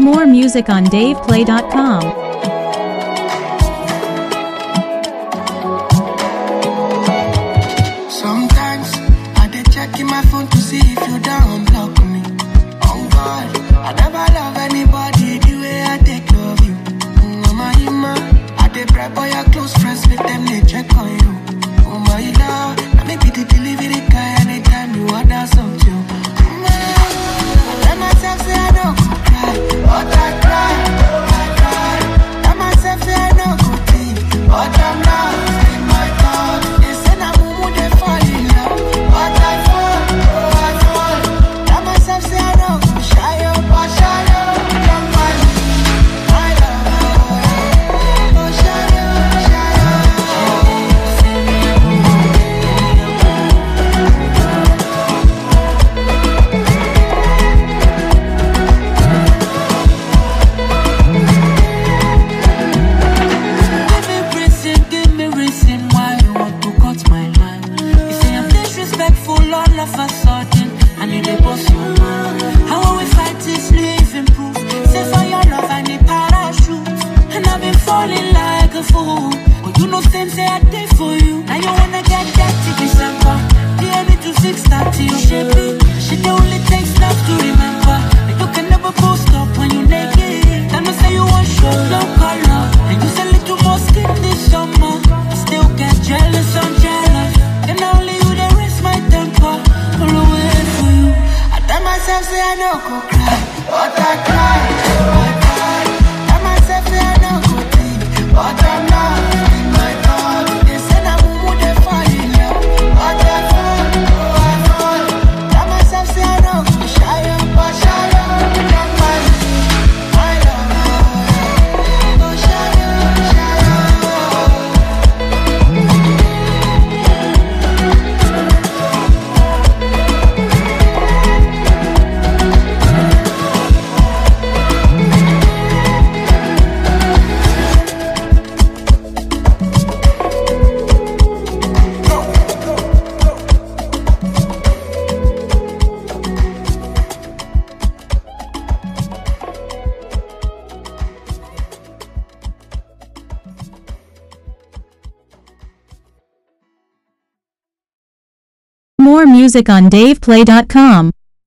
More music on DavePlay.com. Sometimes I dey check in my phone to see if you don't block me. Oh God, I never love anybody the way I take love you. Mama, I dey prep for your close friends, make them they check on you. Oh my love, I may be the delivery guy anytime you order something. Tell myself say I don't go cry, but I cry. Tell myself say I don't go think, but I'm not in my thoughts. They say na mumu they fall in love, but I fall. Tell myself say I don't go shy up, but shy up, don't find me. My love, oh shy up, shy give me reason why you want to cut my line. You say I'm disrespectful all of a sudden, I need a boss your mind. How will we fight this living proof? Say for your love I need parachute, and I've been falling like a fool. But you know same say I did for you. Now you wanna get that to December. DNA to 6:30, you shape me. Shit that only takes love to remember. Like you can never post up when you naked. Then I say you want show no color, and you say little more skin this summer. I still get jealous, I'm jealous. And only you that raise my temper. All the way for you. I tell myself say I don't go cry, but I cry. Tell myself say I don't go think, but I'm not in my thoughts. They say na mumu they fall in love, but I fall. Tell myself say I don't go shy up, but shy up, don't find me. My love, oh shy up, shy up. More music on DavePlay.com.